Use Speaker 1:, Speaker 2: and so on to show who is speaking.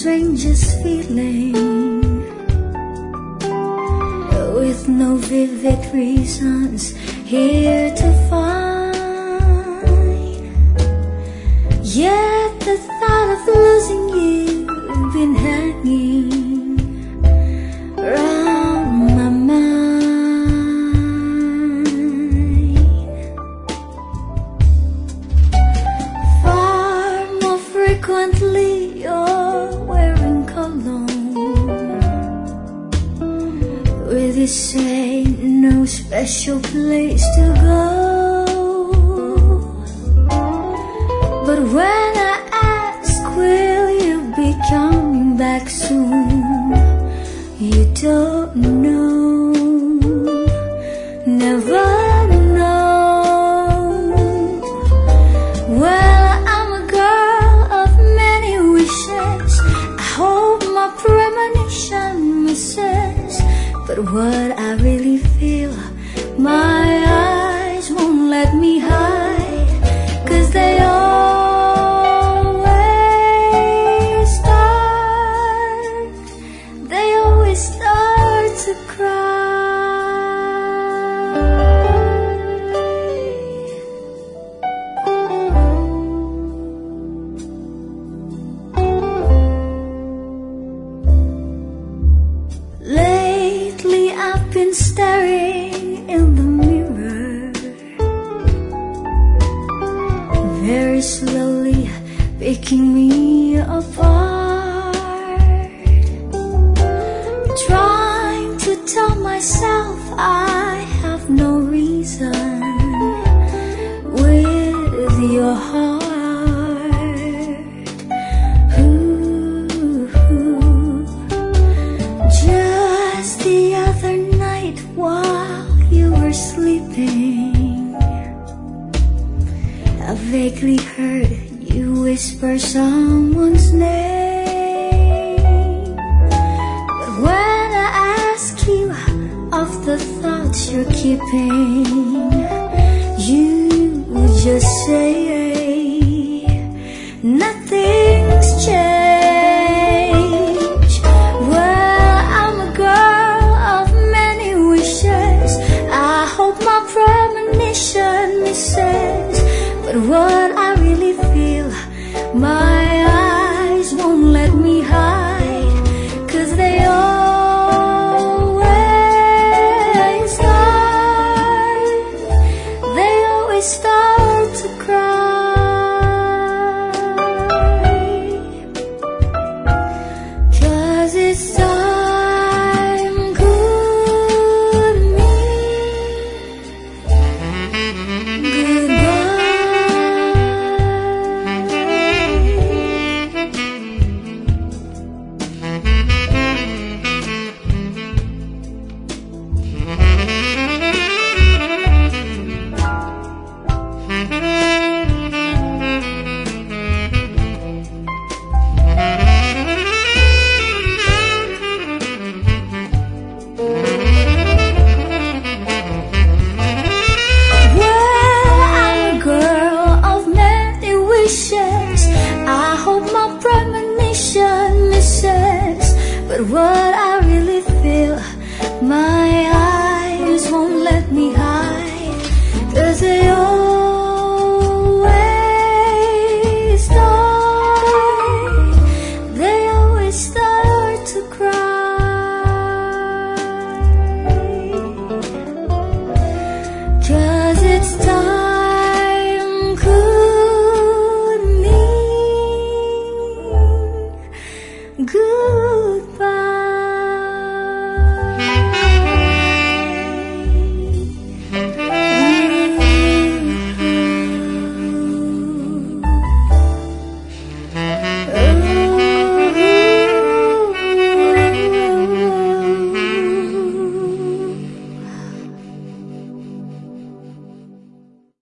Speaker 1: strangest feeling, with no vivid reasons here to find. Yet the thought of losing you've been hanging round my mind. Far more frequently you're wearing cologne, with you say no special place to go. But when I ask, will you be coming back soon, you don't know, never know. Well, I'm a girl of many wishes, I hope my premonition misses. But what I really feel, my eyes won't let me hide, 'cause they always start to cry. Lately I've been staring in the mirror, very slowly picking me apart, trying to tell myself I have no reason with your heart. Just the other night while you were sleeping, I vaguely heard you whisper someone's name. But when I ask you of the thoughts you're keeping, you just say nothing's changed. Well, I'm a girl of many wishes, I hope my premonition misses. But what I really feel, my eyes won't let me hide, 'cause they always start to cry. 'Cause it's time could mean goodbye. I hope my premonition misses. But what I